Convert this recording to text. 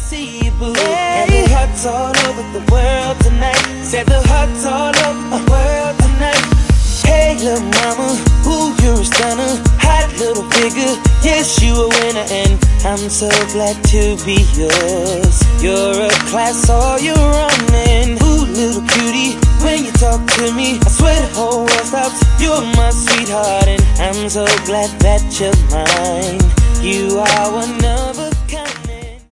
see you, boo. And the hearts all over the world tonight. Said the hearts all over the world tonight. Hey, little mama, ooh, you're a stunner. Hot little figure, yes, you a winner. And I'm so glad to be yours. You're a class, all you're running. Ooh, little cutie, when you talk to me, I swear the whole world stops. You're my sweetheart, and I'm so glad that you're mine. You are one of a